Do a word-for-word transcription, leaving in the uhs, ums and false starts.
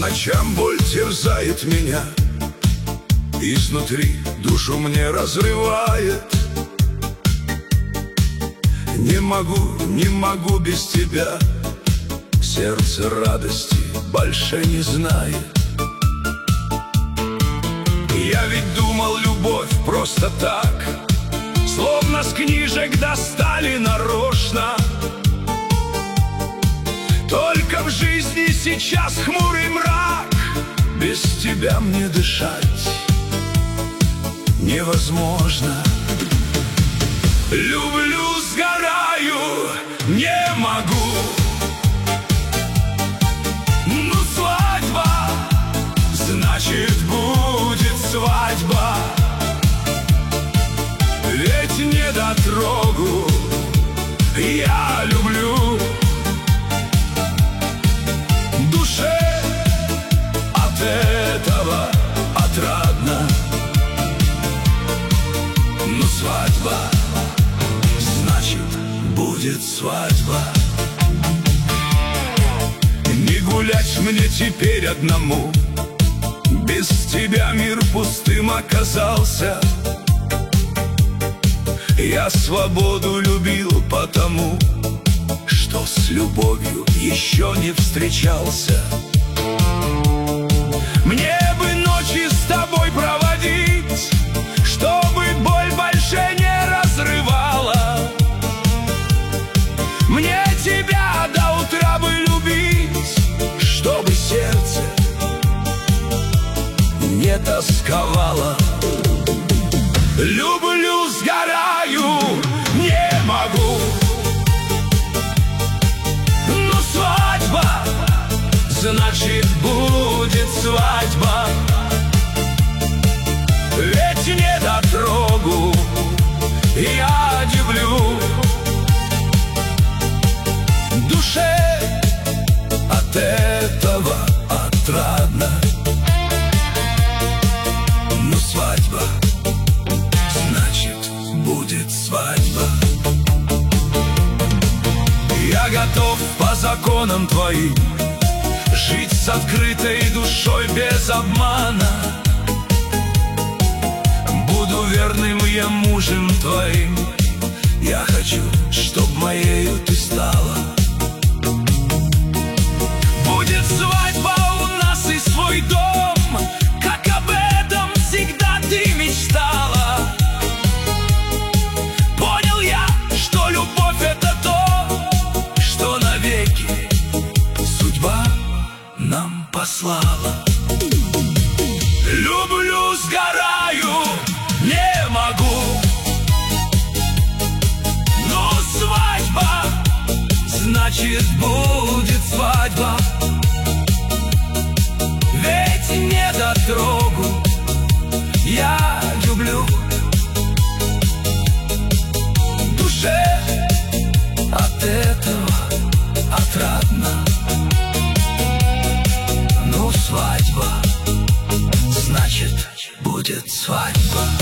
ночам боль терзает меня, изнутри душу мне разрывает. Не могу, не могу без тебя, сердце радости больше не знает. Я ведь думал, любовь просто так, словно с книжек достали нарочно. Только в жизни сейчас хмурый мрак, без тебя мне дышать невозможно. Люблю, сгораю, не могу. Ну, свадьба, значит, будет свадьба. Ведь недотрогу я люблю. Душе от этого отрадно. Ну, свадьба, значит, будет свадьба. Не гулять мне теперь одному, без тебя мир пустым оказался. Я свободу любил потому, что с любовью еще не встречался. Мне бы ночи с тобой проводить, чтобы боль больше не разрывала. Мне тебя до утра бы любить, чтобы сердце не тосковало. Люблю, сгораю, не могу. Ну, свадьба, значит, будет свадьба. Ведь недотрогу я люблю. Душе от этого отрадно. Ну, свадьба, значит, будет свадьба. Я готов по законам твоим жить с открытой душой без обмана. Буду верным я мужем твоим. Я хочу, чтоб моею ты стала. Будет свадьба у нас и свой дом, как об этом всегда ты мечтала. Понял я, что любовь это то, что навеки судьба нам послала. Люблю, сгораю, не могу. Но свадьба, значит, будет свадьба. Ведь недотрогу я люблю. Душе от этого отрадно. Ну, свадьба, значит, будет свадьба.